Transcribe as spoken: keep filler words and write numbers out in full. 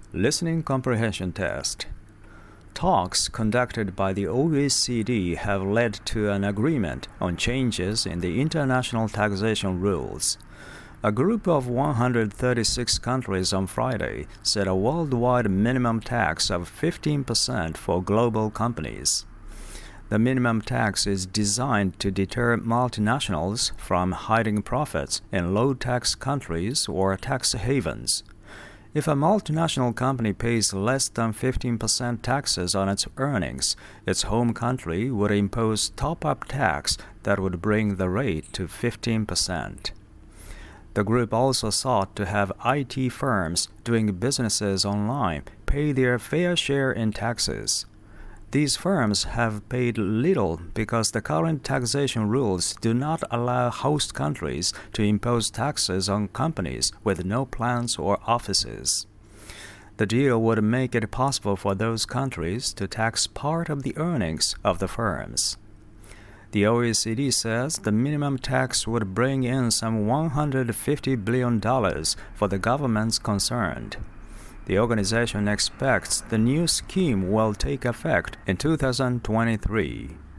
Listening Comprehension Test. Talks conducted by the O E C D have led to an agreement on changes in the international taxation rules. A group of one hundred thirty-six countries on Friday set a worldwide minimum tax of fifteen percent for global companies. The minimum tax is designed to deter multinationals from hiding profits in low-tax countries or tax havens. If a multinational company pays less than fifteen percent taxes on its earnings, its home country would impose top-up tax that would bring the rate to fifteen percent. The group also sought to have I T firms doing businesses online pay their fair share in taxes. These firms have paid little because the current taxation rules do not allow host countries to impose taxes on companies with no plants or offices. The deal would make it possible for those countries to tax part of the earnings of the firms. The O E C D says the minimum tax would bring in some one hundred fifty billion dollars for the governments concerned. The organization expects the new scheme will take effect in two thousand twenty-three.